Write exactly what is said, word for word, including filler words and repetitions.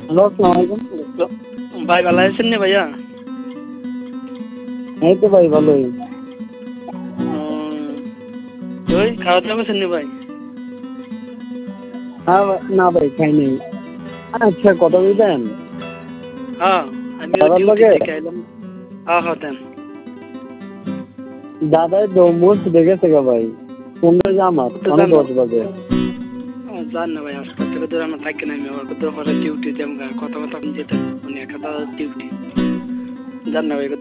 Hello, আসসালামু আলাইকুম। ভাই ভালো আছেন না ভাইয়া? এই তো ভাই ভালোই। ওই খাওয়া দাওয়া করছেন না ভাই? হ্যাঁ ভাই, না ভাই খাই নাই। আচ্ছা, কথা বলবেন? হ্যাঁ, আমি দাদার ডিউটি লগে থেকে আইলাম। হ্যাঁ হ্যাঁ দেন। দাদাই তো মোট দেখেছে গা ভাই, পনেরো জামাত তো মানে জান দশ বাজে। জান না ভাই, আজকাল থেকে ধরে আমার থাকি না, আমি আবার কোথাও পরে ডিউটি দেম কথা কথা যেতে মানে একটা ডিউটি জান না ভাই।